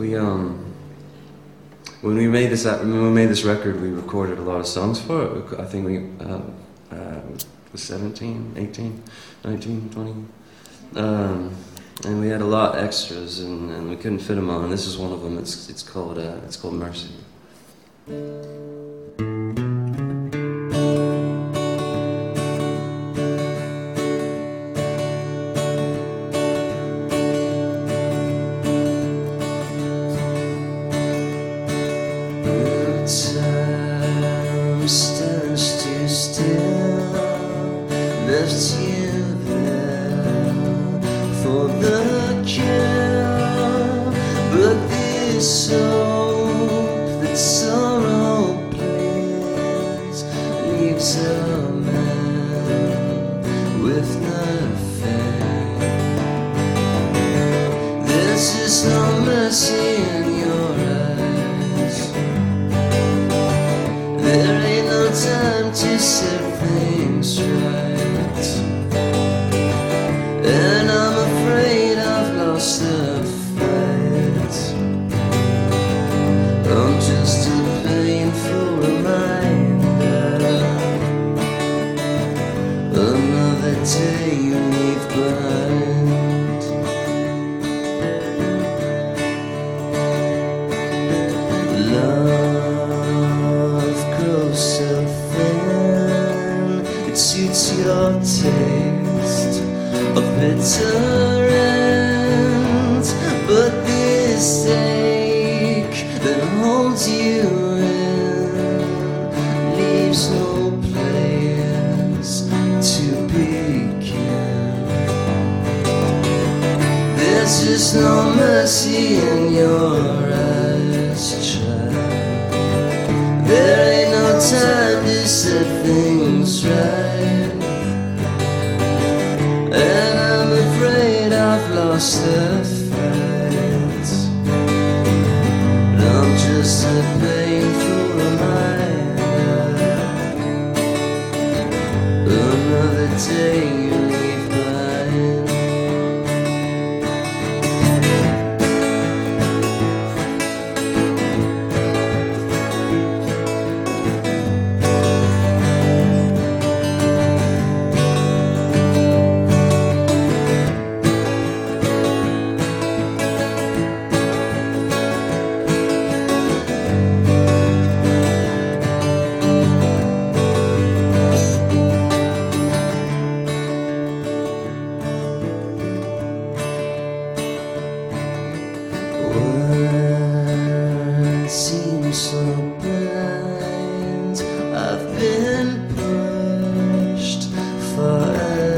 We when we made this record, we recorded a lot of songs for it. I think we was 17, 18, 19, 20. And we had a lot of extras, and we couldn't fit them all. And this is one of them. It's called Mercy. Time stands too still, left you there for the cure. But this hope that sorrow plays leaves a man with no faith. There's just no mercy in your eyes. There ain't no time to set things right, and I'm afraid I've lost the fight. I'm just a painful reminder, another day you leave behind. So thin, it suits your taste of bitter ends. But this ache that holds you in leaves no place to begin. There's just no mercy in your eyes, child. There ain't no time to set things right, and I'm afraid I've lost the fight. But I'm just a painful reminder, another day you leave behind. Seems so blind, I've been pushed far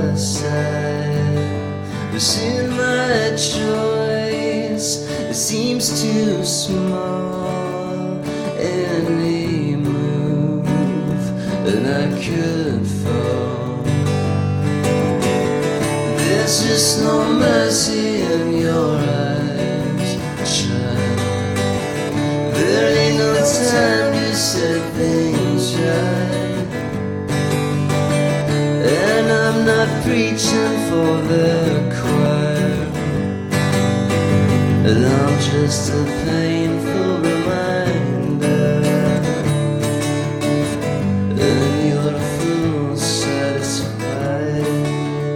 aside. What's in my choice? It seems too small. Any move and I could fall. There's just no mercy in your eyes, child. There ain't no time to set things right, and I'm not preaching for the choir, and I'm just a painful reminder, and you're a fool satisfied.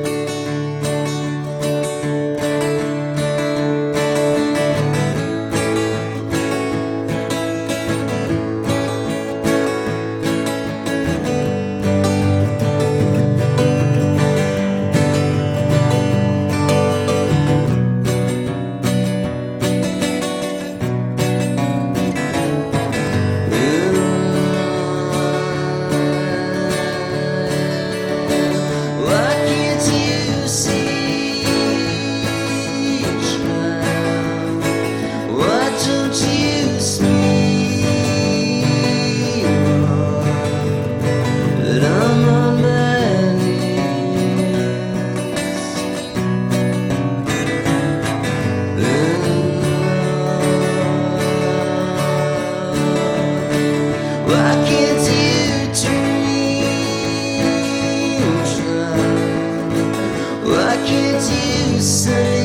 Why can't you dream, child? Why can't you say